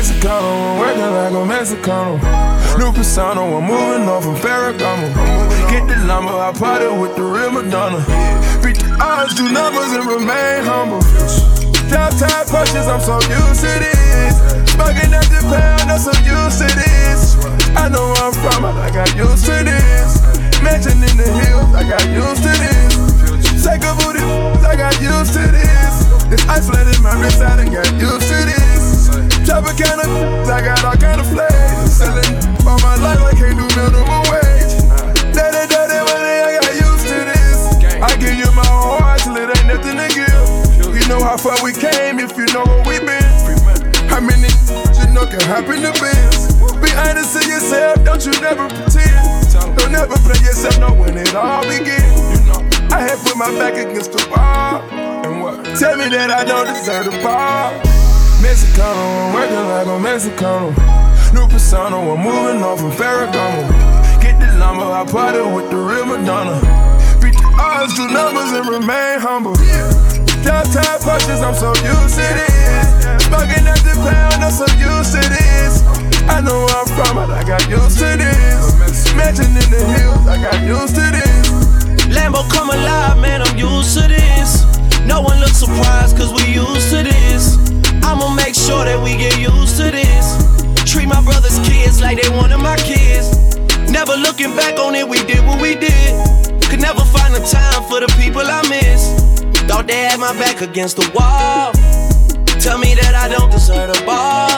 Mexicano, I'm working like a Mexicano. New persona, I'm moving on from Ferragamo. Get the lumber, I party with the real Madonna. Beat the odds, do numbers and remain humble. Drop top punches, I'm so used to this. Smoking at the pound, I'm so used to this. I know where I'm from, I got used to this. Mansion in the hills, I got used to this. Take a booty, I got used to this. This ice flooded my wrist, I done got used to this. Chop a can of, I got all kind of flavors. Selling all my life, I can't do minimum wage. Dirty, dirty money, I got used to this. I give you my whole heart till it ain't nothing to give. You know how far we came if you know where we been. How many you know can happen to biz? Be honest to yourself, don't you never pretend. Don't never play yourself, know when it all begins. I had put my back against the wall. And what? Tell me that I don't deserve the ball. Mexicano, I'm working like a Mexicano. New persona, I'm moving on from Ferragamo. Get the lumber, I party with the real Madonna. Beat the odds, do numbers and remain humble. Drop top punches, I'm so used to this. Smoking at the pound, I'm so used to this. I know where I'm from, but I got used to this. Mansion in the hills, I got used to this. Lambo come alive, man, I'm used to this. No one looks surprised, cause we used to this. I'ma make sure that we get used to this. Treat my brother's kids like they one of my kids. Never looking back on it, we did what we did. Could never find the time for the people I miss. Thought they had my back against the wall. Tell me that I don't deserve the ball.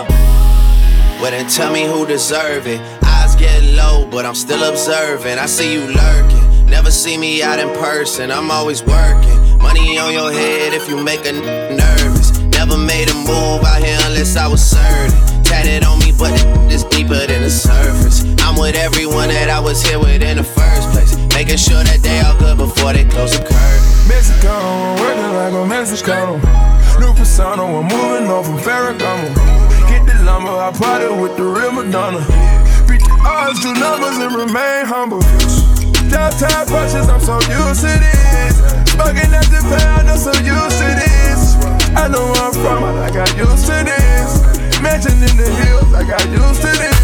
Well then tell me who deserve it. Eyes get low, but I'm still observing. I see you lurking. Never see me out in person, I'm always working. Money on your head if you make a nervous. Never made a move out here unless I was certain. Tatted on me, but it's deeper than the surface. I'm with everyone that I was here with in the first place. Making sure that they all good before they close the curtain. Mexicano, I'm working like a Mexicano. New persona, I'm moving on from Ferragamo. Get the lumber, I party with the real Madonna. Beat the odds, do numbers and remain humble. Drop top punches, I'm so used to this. Smoking at the pound, I'm so used to this. I know where I'm from, I got used to this. Mansion in the hills, I got used to this.